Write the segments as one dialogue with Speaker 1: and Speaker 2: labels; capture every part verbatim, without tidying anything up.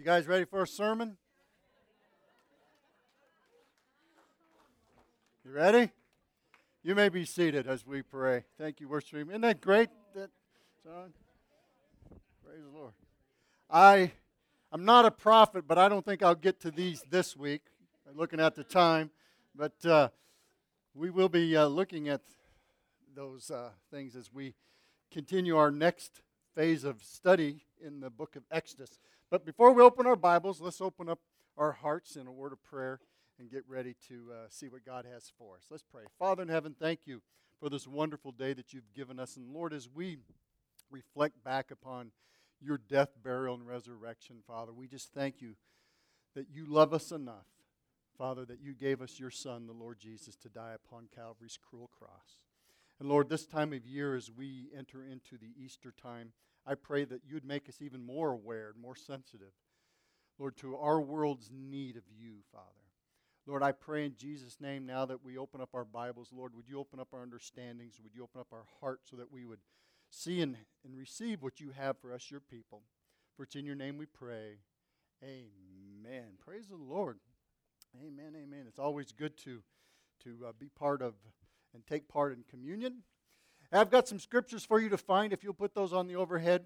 Speaker 1: guys ready for a sermon? You ready? You may be seated as we pray. Thank you, worship team. Isn't that great, that song? Praise the Lord. I, I'm not a prophet, but I don't think I'll get to these this week. I'm looking at the time, but uh, we will be uh, looking at those uh, things as we continue our next phase of study in the book of Exodus. But before we open our Bibles, let's open up our hearts in a word of prayer and get ready to uh, see what God has for us. Let's pray. Father in heaven, thank you for this wonderful day that you've given us. And Lord, as we reflect back upon your death, burial, and resurrection, Father, we just thank you that you love us enough, Father, that you gave us your Son, the Lord Jesus, to die upon Calvary's cruel cross. And Lord, this time of year as we enter into the Easter time, I pray that you'd make us even more aware, more sensitive, Lord, to our world's need of you, Father. Lord, I pray in Jesus' name now that we open up our Bibles, Lord, would you open up our understandings, would you open up our hearts so that we would see and, and receive what you have for us, your people. For it's in your name we pray. Amen. Praise the Lord. Amen, amen. It's always good to, to uh, be part of and take part in communion. I've got some scriptures for you to find if you'll put those on the overhead.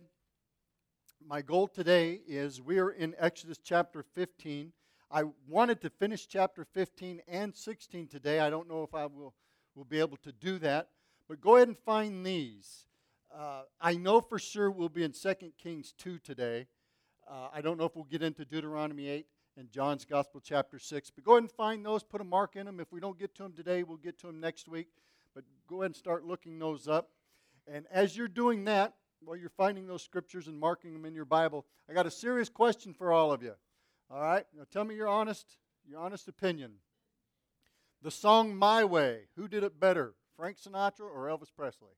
Speaker 1: My goal today is we are in Exodus chapter fifteen. I wanted to finish chapter fifteen and sixteen today. I don't know if I will, will be able to do that. But go ahead and find these. Uh, I know for sure we'll be in Second Kings two today. Uh, I don't know if we'll get into Deuteronomy eight and John's Gospel chapter six. But go ahead and find those. Put a mark in them. If we don't get to them today, we'll get to them next week. But go ahead and start looking those up. And as you're doing that, while you're finding those scriptures and marking them in your Bible, I got a serious question for all of you. All right? Now tell me your honest, your honest opinion. The song My Way, who did it better, Frank Sinatra or Elvis Presley?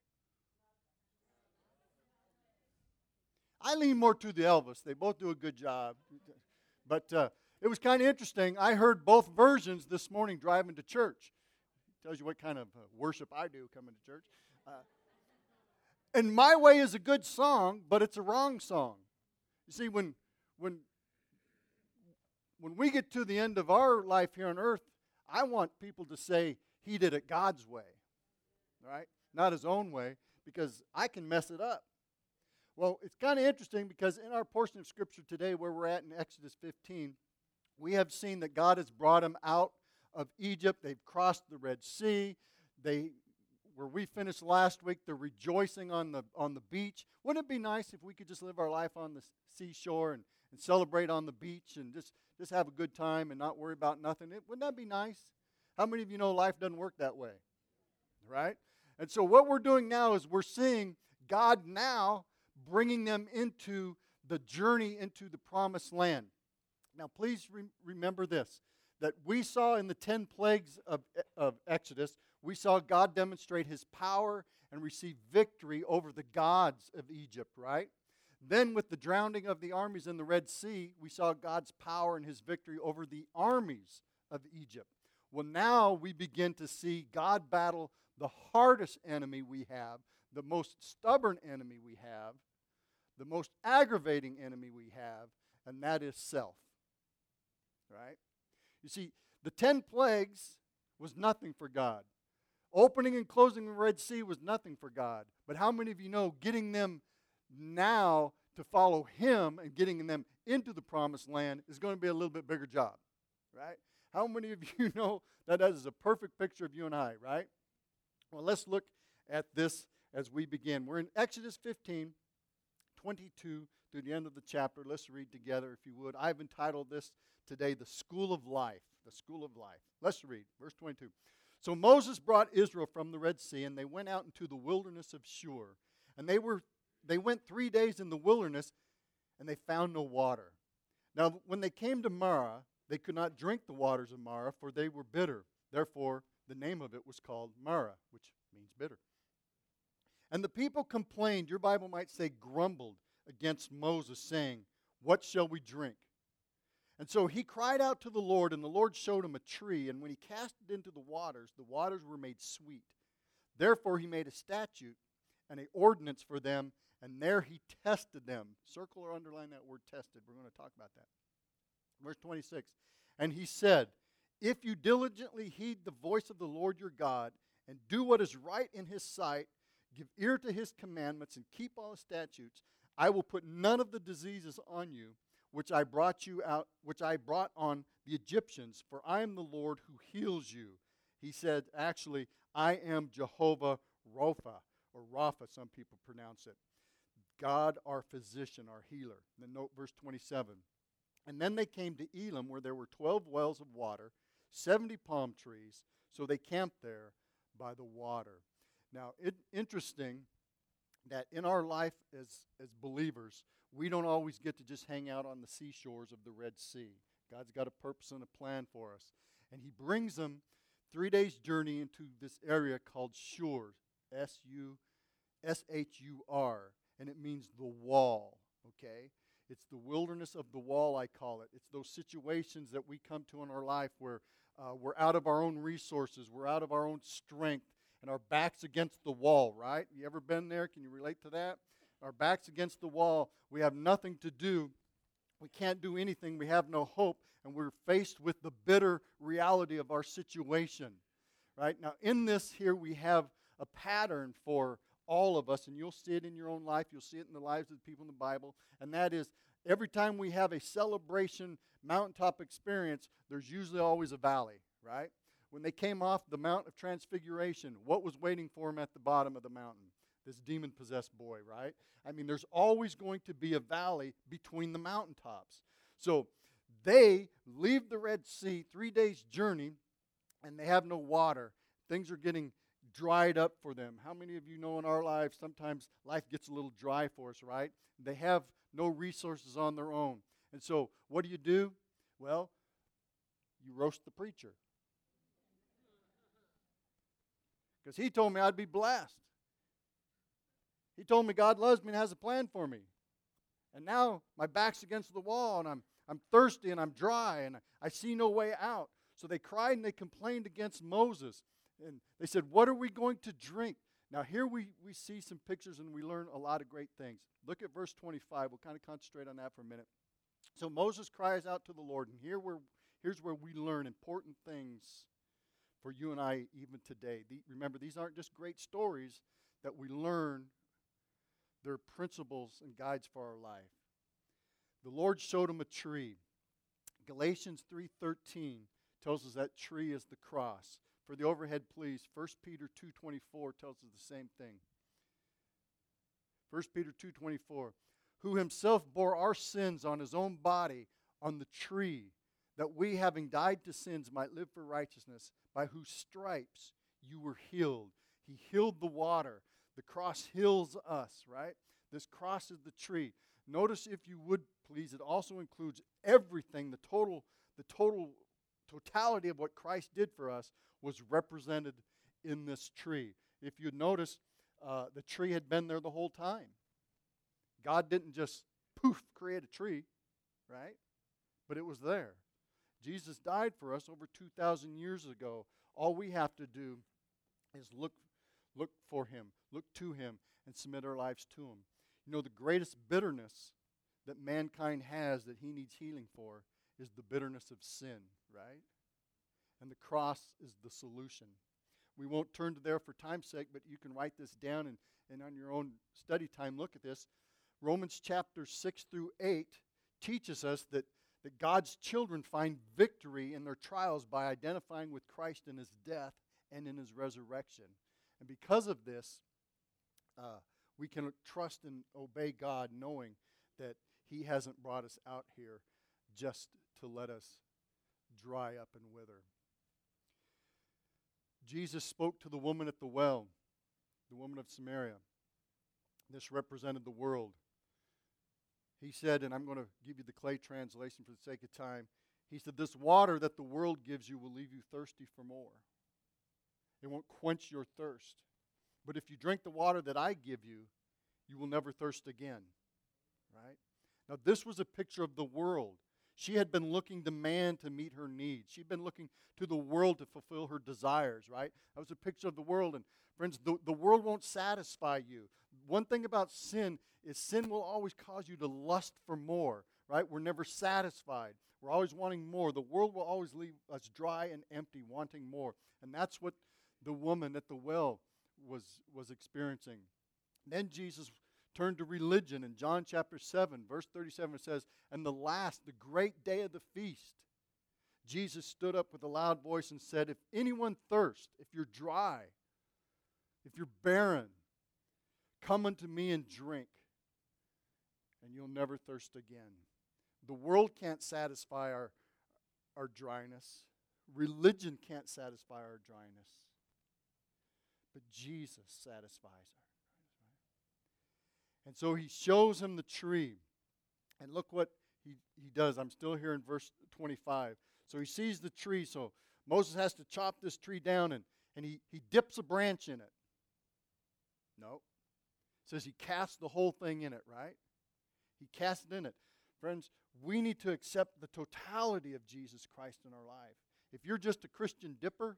Speaker 1: I lean more to the Elvis. They both do a good job. But uh, it was kind of interesting. I heard both versions this morning driving to church. Tells you what kind of uh, worship I do coming to church. Uh, and My Way is a good song, but it's a wrong song. You see, when when when we get to the end of our life here on earth, I want people to say he did it God's way, right? Not his own way, because I can mess it up. Well, it's kind of interesting because in our portion of Scripture today, where we're at in Exodus fifteen, we have seen that God has brought them out of Egypt. They've crossed the Red Sea. They, where we finished last week, they're rejoicing on the on the beach. Wouldn't it be nice if we could just live our life on the seashore and, and celebrate on the beach and just, just have a good time and not worry about nothing? It, wouldn't that be nice? How many of you know life doesn't work that way? Right? And so what we're doing now is we're seeing God now bringing them into the journey into the promised land. Now, please re- remember this, that we saw in the ten plagues of, of Exodus, we saw God demonstrate his power and receive victory over the gods of Egypt, right? Then with the drowning of the armies in the Red Sea, we saw God's power and his victory over the armies of Egypt. Well, now we begin to see God battle the hardest enemy we have, the most stubborn enemy we have, the most aggravating enemy we have, and that is self, right? You see, the ten plagues was nothing for God. Opening and closing the Red Sea was nothing for God. But how many of you know getting them now to follow him and getting them into the promised land is going to be a little bit bigger job, right? How many of you know that that is a perfect picture of you and I, right? Well, let's look at this as we begin. We're in Exodus fifteen, twenty-two through the end of the chapter. Let's read together, if you would. I've entitled this today, The School of Life. The School of Life. Let's read. Verse twenty-two. So Moses brought Israel from the Red Sea, and they went out into the wilderness of Shur. And they were they went three days in the wilderness, and they found no water. Now, when they came to Marah, they could not drink the waters of Marah, for they were bitter. Therefore, the name of it was called Marah, which means bitter. And the people complained, your Bible might say grumbled, against Moses, saying, what shall we drink? And so he cried out to the Lord, and the Lord showed him a tree, and when he cast it into the waters, the waters were made sweet. Therefore he made a statute and an ordinance for them, and there he tested them. Circle or underline that word tested. We're going to talk about that. Verse twenty-six. And he said, if you diligently heed the voice of the Lord your God, and do what is right in his sight, give ear to his commandments, and keep all his statutes, I will put none of the diseases on you, which I brought you out, which I brought on the Egyptians, for I am the Lord who heals you. He said, actually, I am Jehovah Rapha, or Rapha, some people pronounce it. God, our physician, our healer. Then note verse twenty-seven. And then they came to Elim, where there were twelve wells of water, seventy palm trees, so they camped there by the water. Now, it, interesting that in our life as, as believers, we don't always get to just hang out on the seashores of the Red Sea. God's got a purpose and a plan for us. And he brings them three days' journey into this area called Shur, S U S H U R, and it means the wall, okay? It's the wilderness of the wall, I call it. It's those situations that we come to in our life where uh, we're out of our own resources, we're out of our own strength, and our back's against the wall, right? You ever been there? Can you relate to that? Our back's against the wall. We have nothing to do. We can't do anything. We have no hope, and we're faced with the bitter reality of our situation, right? Now, in this here, we have a pattern for all of us, and you'll see it in your own life. You'll see it in the lives of the people in the Bible, and that is every time we have a celebration mountaintop experience, there's usually always a valley, right? When they came off the Mount of Transfiguration, what was waiting for them at the bottom of the mountain? This demon-possessed boy, right? I mean, there's always going to be a valley between the mountaintops. So they leave the Red Sea, three days' journey, and they have no water. Things are getting dried up for them. How many of you know in our lives, sometimes life gets a little dry for us, right? They have no resources on their own. And so what do you do? Well, you roast the preacher. Because he told me I'd be blessed. He told me God loves me and has a plan for me. And now my back's against the wall, and I'm I'm thirsty and I'm dry, and I see no way out. So they cried and they complained against Moses. And they said, what are we going to drink? Now here we, we see some pictures and we learn a lot of great things. Look at verse twenty-five. We'll kind of concentrate on that for a minute. So Moses cries out to the Lord, and here we're, here's where we learn important things for you and I even today. The, remember, these aren't just great stories that we learn. They're principles and guides for our life. The Lord showed him a tree. Galatians three thirteen tells us that tree is the cross. For the overhead, please, First Peter two twenty-four tells us the same thing. First Peter two twenty-four, who himself bore our sins on his own body on the tree, that we, having died to sins, might live for righteousness, by whose stripes you were healed. He healed the water. The cross heals us, right? This cross is the tree. Notice, if you would please, it also includes everything, the total, the total totality of what Christ did for us was represented in this tree. If you'd notice, uh, the tree had been there the whole time. God didn't just poof create a tree, right? But it was there. Jesus died for us over two thousand years ago. All we have to do is look look for him, look to him, and submit our lives to him. You know, the greatest bitterness that mankind has that he needs healing for is the bitterness of sin, right? And the cross is the solution. We won't turn to there for time's sake, but you can write this down and, and on your own study time look at this. Romans chapter six through eight teaches us that, that God's children find victory in their trials by identifying with Christ in his death and in his resurrection. And because of this, uh, we can trust and obey God knowing that he hasn't brought us out here just to let us dry up and wither. Jesus spoke to the woman at the well, the woman of Samaria. This represented the world. He said, and I'm going to give you the Clay translation for the sake of time. He said, this water that the world gives you will leave you thirsty for more. It won't quench your thirst. But if you drink the water that I give you, you will never thirst again. Right? Now, this was a picture of the world. She had been looking to man to meet her needs. She'd been looking to the world to fulfill her desires, right? That was a picture of the world. And friends, the, the world won't satisfy you. one thing about sin is sin will always cause you to lust for more, right? We're never satisfied. We're always wanting more. The world will always leave us dry and empty, wanting more. And that's what the woman at the well was, was experiencing. Then Jesus turned to religion. In John chapter seven, verse thirty-seven, it says, "And the last, the great day of the feast, Jesus stood up with a loud voice and said, 'If anyone thirst, if you're dry, if you're barren, come unto me and drink, and you'll never thirst again.'" The world can't satisfy our, our dryness. Religion can't satisfy our dryness. But Jesus satisfies our dryness. And so he shows him the tree. And look what he, he does. I'm still here in verse twenty-five. So he sees the tree. So Moses has to chop this tree down, and, and he, he dips a branch in it. No. It says he casts the whole thing in it, right? He casts it in it. Friends, we need to accept the totality of Jesus Christ in our life. If you're just a Christian dipper,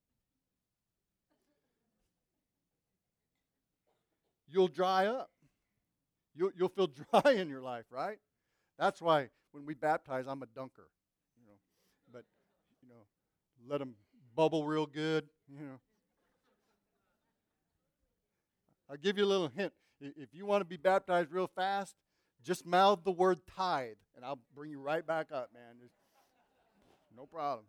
Speaker 1: you'll dry up. You'll, you'll feel dry in your life, right? That's why when we baptize, I'm a dunker. You know, but you know, let them bubble real good. You know, I'll give you a little hint. If you want to be baptized real fast, just mouth the word tithe, and I'll bring you right back up, man. Just, no problem.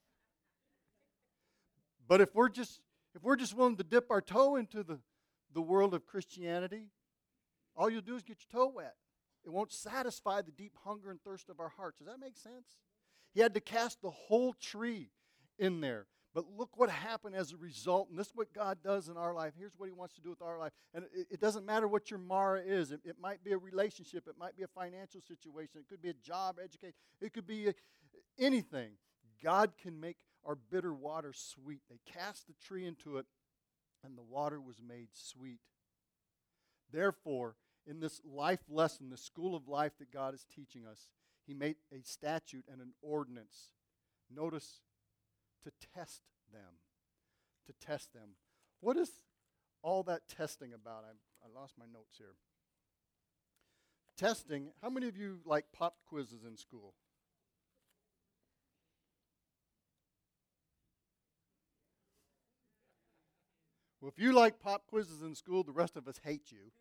Speaker 1: But if we're just if we're just willing to dip our toe into the, the world of Christianity, all you'll do is get your toe wet. It won't satisfy the deep hunger and thirst of our hearts. Does that make sense? He had to cast the whole tree in there. But look what happened as a result, and this is what God does in our life. Here's what he wants to do with our life. And it, it doesn't matter what your Mara is. It, it might be a relationship. It might be a financial situation. It could be a job, education. It could be a, anything. God can make our bitter water sweet. They cast the tree into it, and the water was made sweet. Therefore, in this life lesson, the school of life that God is teaching us, he made a statute and an ordinance. Notice, to test them. To test them. What is all that testing about? I, I lost my notes here. Testing, how many of you like pop quizzes in school? Well, if you like pop quizzes in school, the rest of us hate you.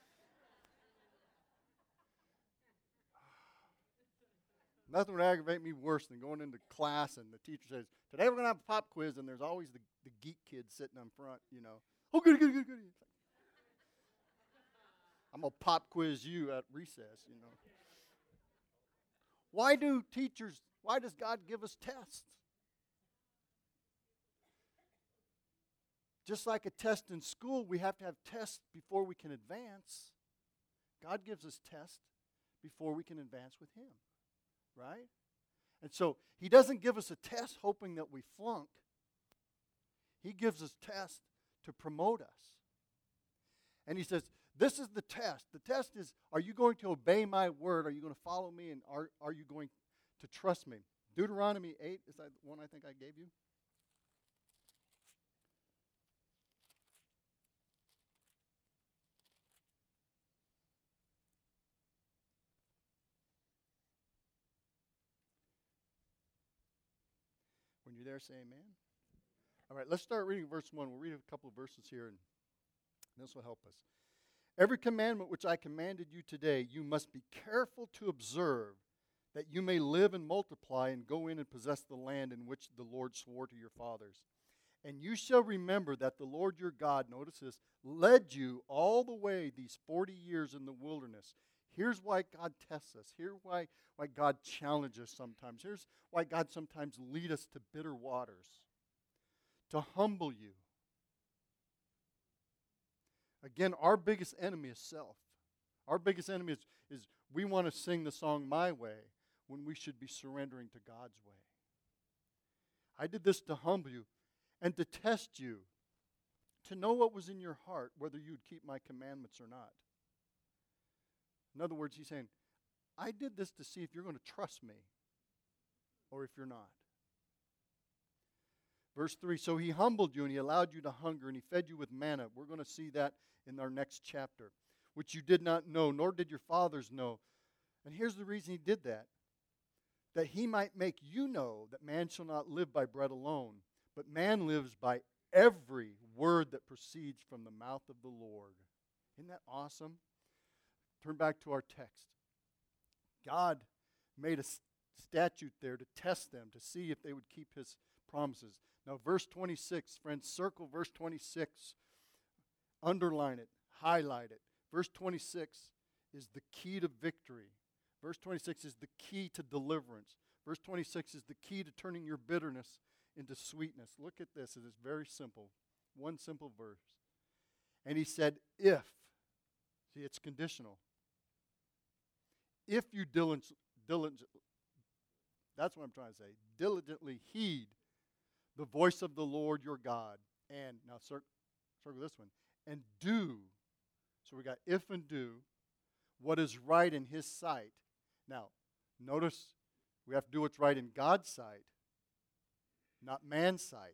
Speaker 1: Nothing would aggravate me worse than going into class and the teacher says, "Today we're going to have a pop quiz," and there's always the, the geek kid sitting in front, you know. "Oh, good, good, good, good." I'm going to pop quiz you at recess, you know. Why do teachers, why does God give us tests? Just like a test in school, we have to have tests before we can advance. God gives us tests before we can advance with him. Right? And so he doesn't give us a test hoping that we flunk. He gives us tests to promote us. And he says, this is the test. The test is, are you going to obey my word? Are you going to follow me? And are, are you going to trust me? Deuteronomy eight, is that the one I think I gave you? When you're there, say amen. All right, let's start reading verse one. We'll read a couple of verses here, and this will help us. "Every commandment which I commanded you today, you must be careful to observe, that you may live and multiply and go in and possess the land in which the Lord swore to your fathers. And you shall remember that the Lord your God," notice this, "led you all the way these forty years in the wilderness." Here's why God tests us. Here's why, why God challenges us sometimes. Here's why God sometimes leads us to bitter waters. To humble you. Again, our biggest enemy is self. Our biggest enemy is, is we want to sing the song my way when we should be surrendering to God's way. I did this to humble you and to test you, to know what was in your heart, whether you would keep my commandments or not. In other words, he's saying, I did this to see if you're going to trust me or if you're not. Verse three, so he humbled you and he allowed you to hunger and he fed you with manna. We're going to see that in our next chapter, which you did not know, nor did your fathers know. And here's the reason he did that, that he might make you know that man shall not live by bread alone, but man lives by every word that proceeds from the mouth of the Lord. Isn't that awesome? Turn back to our text. God made a statute there to test them, to see if they would keep his promises. Now, verse twenty-six, friends, circle verse twenty-six. Underline it, highlight it. Verse twenty-six is the key to victory. Verse twenty-six is the key to deliverance. Verse twenty-six is the key to turning your bitterness into sweetness. Look at this. It is very simple. One simple verse. And he said, if. See, it's conditional. If you diligent, diligent, that's what I'm trying to say, diligently heed the voice of the Lord your God. And, now cir- circle this one, and do. So we got if and do what is right in his sight. Now, notice we have to do what's right in God's sight, not man's sight.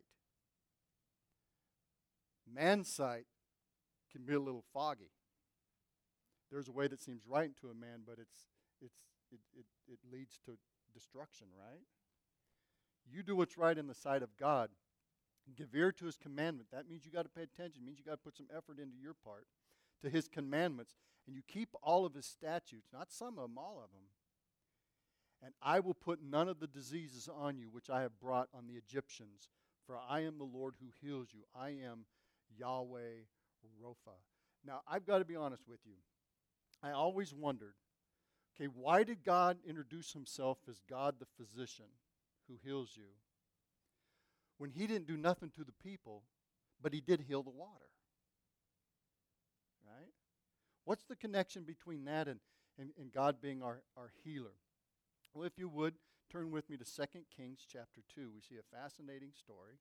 Speaker 1: Man's sight can be a little foggy. There's a way that seems right to a man, but it's it's it, it, it leads to destruction, right? You do what's right in the sight of God. Give ear to his commandment. That means you got to pay attention. It means you got to put some effort into your part, to his commandments. And you keep all of his statutes, not some of them, all of them. And I will put none of the diseases on you which I have brought on the Egyptians, for I am the Lord who heals you. I am Yahweh Rapha. Now, I've got to be honest with you. I always wondered, okay, why did God introduce himself as God the physician who heals you when he didn't do nothing to the people, but he did heal the water? Right? What's the connection between that and, and, and God being our, our healer? Well, if you would, turn with me to Second Kings chapter two. We see a fascinating story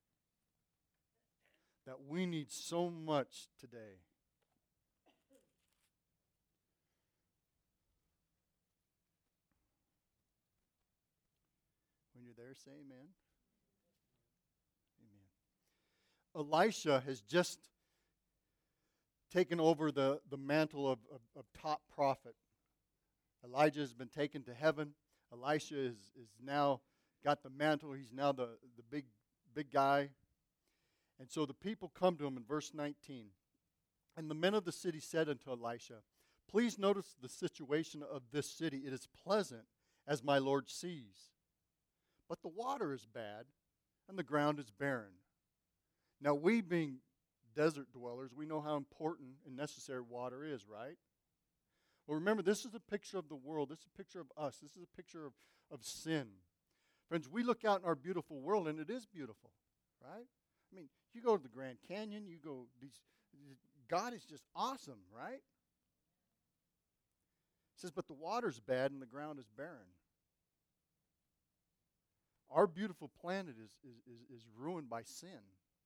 Speaker 1: that we need so much today. When you're there, say amen. Amen. Elisha has just taken over the, the mantle of, of, of top prophet. Elijah has been taken to heaven. Elisha is, is now got the mantle. He's now the, the big, big guy. And so the people come to him in verse nineteen. And the men of the city said unto Elisha, please notice the situation of this city. It is pleasant, as my Lord sees. But the water is bad, and the ground is barren. Now we being desert dwellers, we know how important and necessary water is, right? Well, remember, this is a picture of the world. This is a picture of us. This is a picture of, of sin. Friends, we look out in our beautiful world, and it is beautiful, right? I mean, you go to the Grand Canyon, you go, these, God is just awesome, right? It says, but the water's bad and the ground is barren. Our beautiful planet is, is, is, is ruined by sin.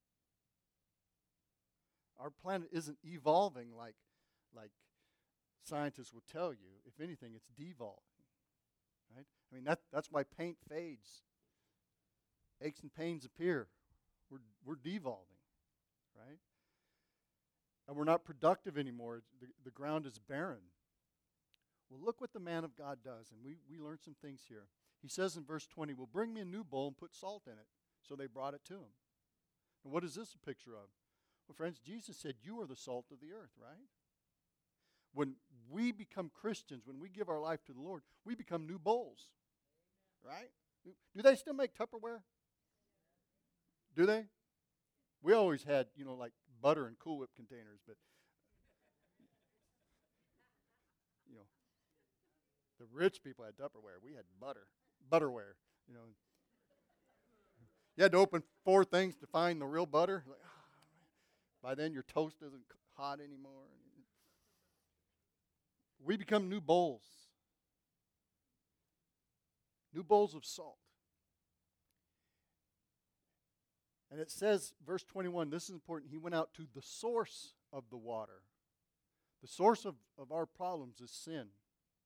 Speaker 1: Our planet isn't evolving like, like scientists would tell you. If anything, it's devolving. Right? I mean, that, that's why paint fades. Aches and pains appear. We're, we're devolving. Right? And we're not productive anymore. The, the ground is barren. Well, look what the man of God does. And we, we learned some things here. He says in verse twenty, well, bring me a new bowl and put salt in it. So they brought it to him. And what is this a picture of? Well, friends, Jesus said, you are the salt of the earth, right? When we become Christians, when we give our life to the Lord, we become new bowls, right? Do they still make Tupperware? Do they? We always had, you know, like butter and Cool Whip containers, but, you know, the rich people had Tupperware. We had butter, butterware, you know. You had to open four things to find the real butter. Like, oh, by then, your toast isn't hot anymore. We become new bowls. New bowls of salt. And it says, verse twenty-one, this is important. He went out to the source of the water. The source of, of our problems is sin.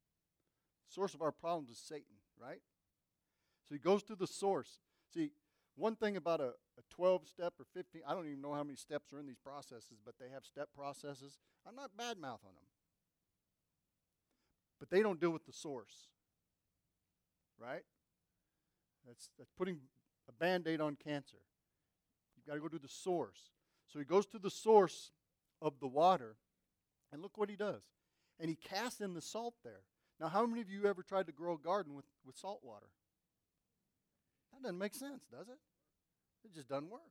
Speaker 1: The source of our problems is Satan, right? So he goes to the source. See, one thing about a, a twelve-step or fifteen, I don't even know how many steps are in these processes, but they have step processes. I'm not bad-mouth on them. But they don't deal with the source, right? That's, that's putting a Band-Aid on cancer. You've got to go to the source. So he goes to the source of the water, and look what he does. And he casts in the salt there. Now, how many of you ever tried to grow a garden with, with salt water? That doesn't make sense, does it? It just doesn't work.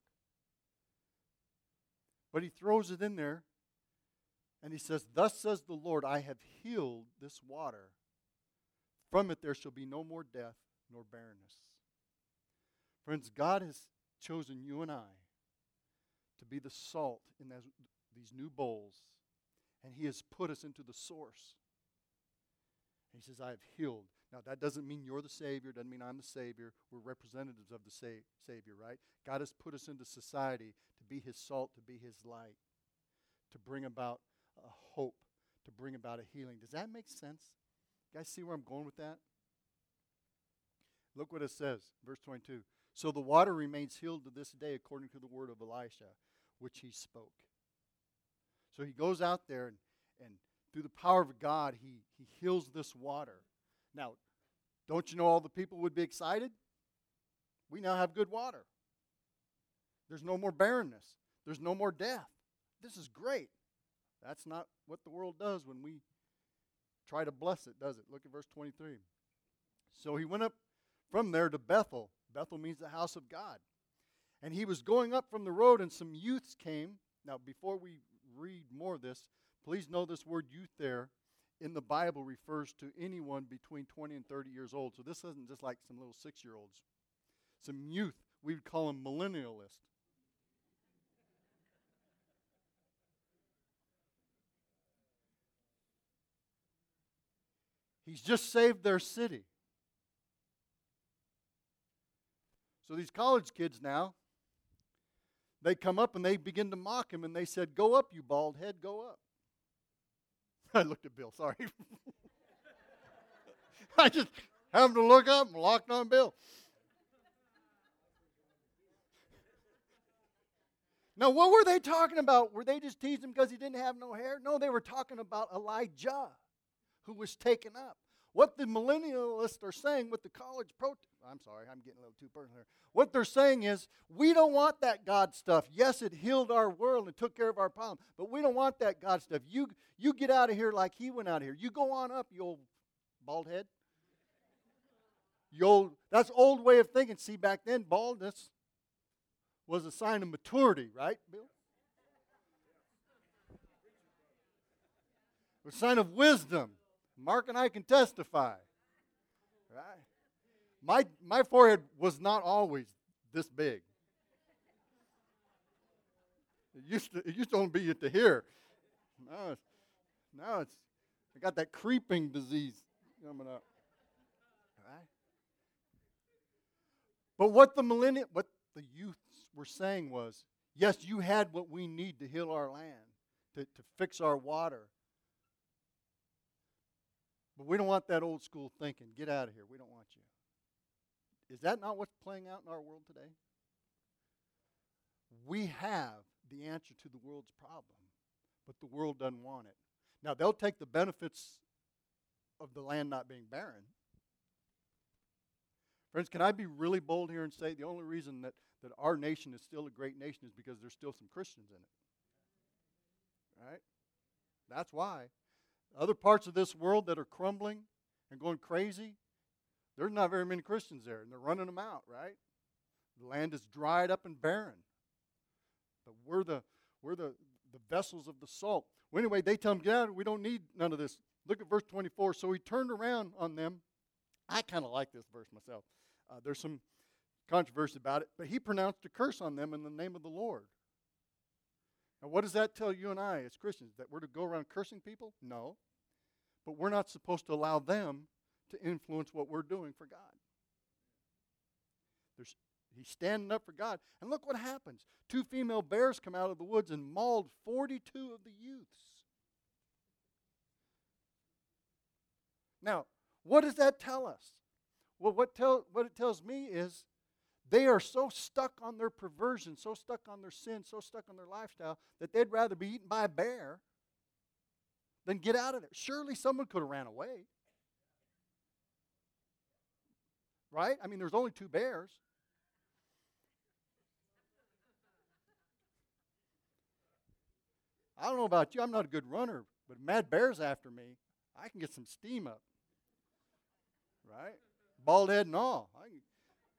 Speaker 1: But he throws it in there, and he says, "Thus says the Lord, I have healed this water. From it there shall be no more death nor barrenness." Friends, God has chosen you and I to be the salt in those, these new bowls, and he has put us into the source. He says, "I have healed." Now, that doesn't mean you're the Savior. Doesn't mean I'm the Savior. We're representatives of the sa- Savior, right? God has put us into society to be his salt, to be his light, to bring about a hope, to bring about a healing. Does that make sense? You guys see where I'm going with that? Look what it says, verse twenty-two. "So the water remains healed to this day according to the word of Elisha, which he spoke." So he goes out there, and, and through the power of God, he, he heals this water. Now, don't you know all the people would be excited? We now have good water. There's no more barrenness. There's no more death. This is great. That's not what the world does when we try to bless it, does it? Look at verse twenty-three. "So he went up from there to Bethel." Bethel means the house of God. "And he was going up from the road, and some youths came." Now, before we read more of this, please know this word youth there in the Bible refers to anyone between twenty and thirty years old. So this isn't just like some little six-year-olds. Some youth, we would call them millennialists. He's just saved their city. So these college kids now, they come up and they begin to mock him, and they said, "Go up, you bald head, go up." I looked at Bill, sorry. I just happened to look up and locked on Bill. Now, what were they talking about? Were they just teasing him because he didn't have no hair? No, they were talking about Elijah, who was taken up. What the millennialists are saying with the college protest, I'm sorry, I'm getting a little too personal here. What they're saying is, we don't want that God stuff. Yes, it healed our world and took care of our problem, but we don't want that God stuff. You, you get out of here like he went out of here. You go on up, you old bald head. You old, that's old way of thinking. See, back then, baldness was a sign of maturity, right, Bill? It was a sign of wisdom. Mark and I can testify. Right? My my forehead was not always this big. It used to it used to only be to here. Now it's now it's I got that creeping disease coming up. Right? But what the millennial what the youths were saying was, yes, you had what we need to heal our land, to, to fix our water. But we don't want that old school thinking. Get out of here. We don't want you. Is that not what's playing out in our world today? We have the answer to the world's problem, but the world doesn't want it. Now, they'll take the benefits of the land not being barren. Friends, can I be really bold here and say the only reason that, that our nation is still a great nation is because there's still some Christians in it? Right? That's why. Other parts of this world that are crumbling and going crazy, there's not very many Christians there, and they're running them out, right? The land is dried up and barren. But we're the we're the, the vessels of the salt. Well, anyway, they tell him, "Get out, we don't need none of this." Look at verse twenty-four. "So he turned around on them." I kind of like this verse myself. Uh, there's some controversy about it, but he pronounced a curse on them in the name of the Lord. Now, what does that tell you and I as Christians? That we're to go around cursing people? No. But we're not supposed to allow them to influence what we're doing for God. There's, he's standing up for God. And look what happens. Two female bears come out of the woods and mauled forty-two of the youths. Now, what does that tell us? Well, what, tell, what it tells me is They are so stuck on their perversion, so stuck on their sin, so stuck on their lifestyle that they'd rather be eaten by a bear than get out of there. Surely someone could have ran away. Right? I mean, there's only two bears. I don't know about you. I'm not a good runner, but mad bear's after me. I can get some steam up. Right? Bald head and all. I can.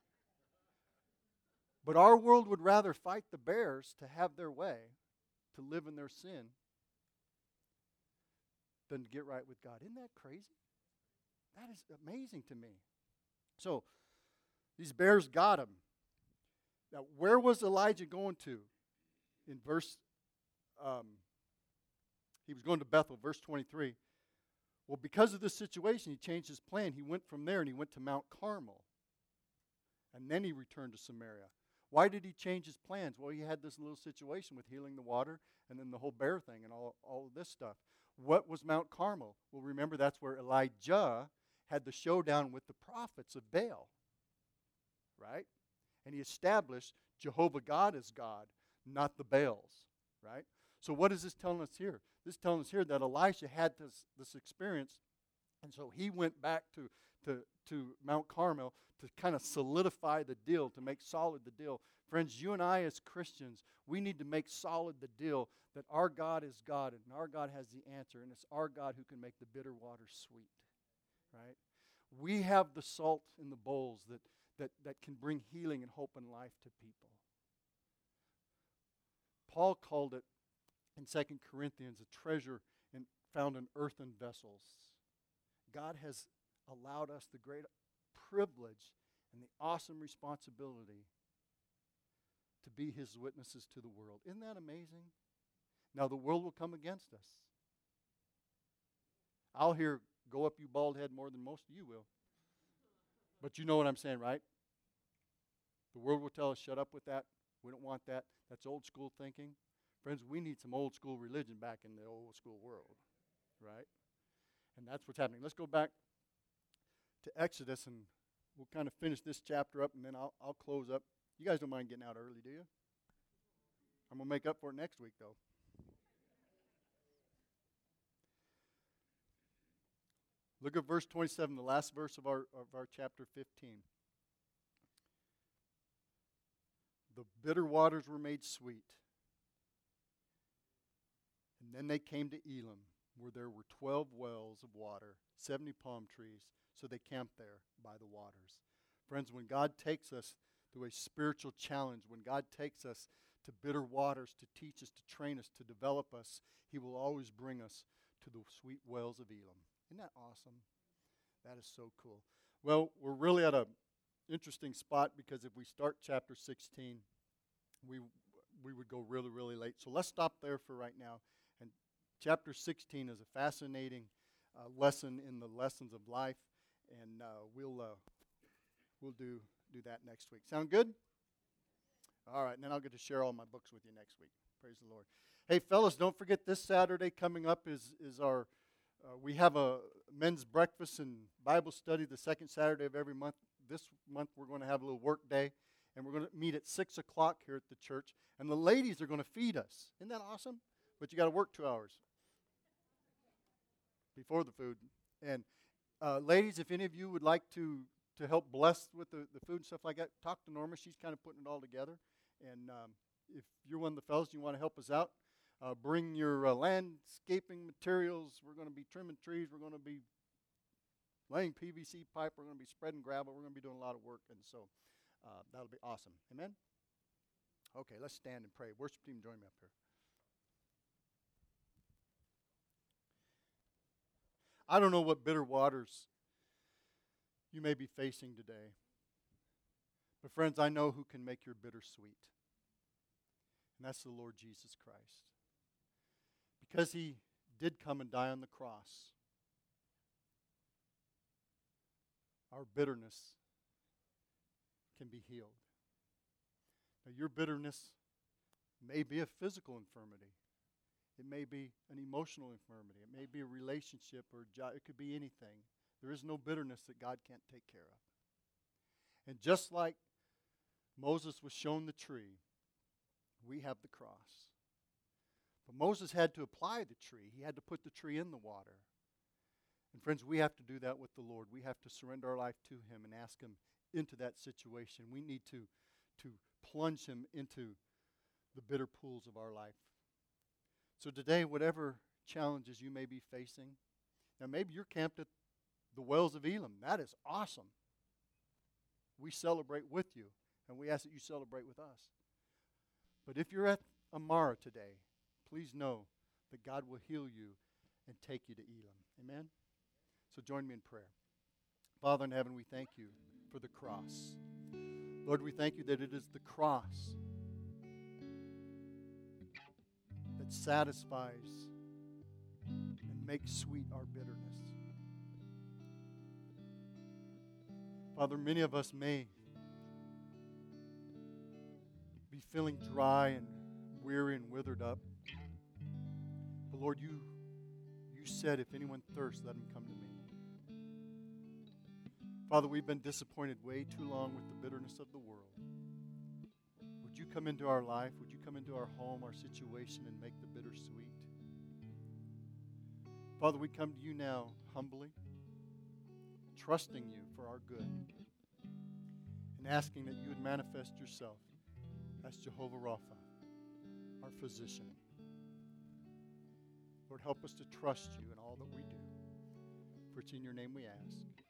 Speaker 1: But our world would rather fight the bears to have their way, to live in their sin, than to get right with God. Isn't that crazy? That is amazing to me. So, these bears got him. Now, where was Elijah going to? In verse, um, he was going to Bethel, verse twenty-three. Well, because of this situation, he changed his plan. He went from there and he went to Mount Carmel. And then he returned to Samaria. Why did he change his plans? Well, he had this little situation with healing the water and then the whole bear thing and all, all of this stuff. What was Mount Carmel? Well, remember, that's where Elijah had the showdown with the prophets of Baal, right? And he established Jehovah God as God, not the Baals, right? So what is this telling us here? This is telling us here that Elisha had this, this experience, and so he went back to, to, to Mount Carmel to kind of solidify the deal, to make solid the deal. Friends, you and I as Christians, we need to make solid the deal that our God is God, and our God has the answer, and it's our God who can make the bitter water sweet, right? We have the salt in the bowls that, that, that can bring healing and hope and life to people. Paul called it in Second Corinthians a treasure in, found in earthen vessels. God has allowed us the great privilege and the awesome responsibility to be his witnesses to the world. Isn't that amazing? Now the world will come against us. I'll hear, "Go up, you bald head," more than most of you will. But you know what I'm saying, right? The world will tell us, "Shut up with that. We don't want that. That's old school thinking." Friends, we need some old school religion back in the old school world, right? And that's what's happening. Let's go back to Exodus, and we'll kind of finish this chapter up, and then I'll, I'll close up. You guys don't mind getting out early, do you? I'm going to make up for it next week, though. Look at verse twenty-seven, the last verse of our, of our chapter fifteen. The bitter waters were made sweet. And then they came to Elim, where there were twelve wells of water, seventy palm trees, so they camped there by the waters. Friends, when God takes us through a spiritual challenge, when God takes us to bitter waters to teach us, to train us, to develop us, he will always bring us to the sweet wells of Elim. Isn't that awesome? That is so cool. Well, we're really at an interesting spot because if we start chapter sixteen, we we would go really, really late. So let's stop there for right now. And chapter sixteen is a fascinating uh, lesson in the lessons of life, and uh, we'll uh, we'll do do that next week. Sound good? All right, and then I'll get to share all my books with you next week. Praise the Lord. Hey, fellas, don't forget this Saturday coming up is is our uh, we have a men's breakfast and Bible study the second Saturday of every month. This month we're going to have a little work day, and we're going to meet at six o'clock here at the church. And the ladies are going to feed us. Isn't that awesome? But you got to work two hours before the food. And uh, ladies, if any of you would like to to help bless with the, the food and stuff like that, talk to Norma. She's kind of putting it all together. And um, if you're one of the fellows and you want to help us out, uh, bring your uh, landscaping materials. We're going to be trimming trees. We're going to be laying P V C pipe. We're going to be spreading gravel. We're going to be doing a lot of work. And so uh, that'll be awesome. Amen? Okay, let's stand and pray. Worship team, join me up here. I don't know what bitter waters you may be facing today. But friends, I know who can make your bitter sweet. And that's the Lord Jesus Christ. Because he did come and die on the cross, our bitterness can be healed. Now, your bitterness may be a physical infirmity. It may be an emotional infirmity. It may be a relationship or a job. It could be anything. There is no bitterness that God can't take care of. And just like Moses was shown the tree. We have the cross. But Moses had to apply the tree. He had to put the tree in the water. And friends, we have to do that with the Lord. We have to surrender our life to Him and ask Him into that situation. We need to, to plunge Him into the bitter pools of our life. So today, whatever challenges you may be facing, now maybe you're camped at the wells of Elim. That is awesome. We celebrate with you, and we ask that you celebrate with us. But if you're at Amara today, please know that God will heal you and take you to Elim. Amen? So join me in prayer. Father in heaven, we thank you for the cross. Lord, we thank you that it is the cross that satisfies and makes sweet our bitterness. Father, many of us may be feeling dry and weary and withered up. But Lord, you, you said, if anyone thirsts, let him come to me. Father, we've been disappointed way too long with the bitterness of the world. Would you come into our life? Would you come into our home, our situation, and make the bitter sweet? Father, we come to you now humbly, trusting you for our good, and asking that you would manifest yourself as Jehovah Rapha, our physician. Lord, help us to trust you in all that we do. For it's in your name we ask.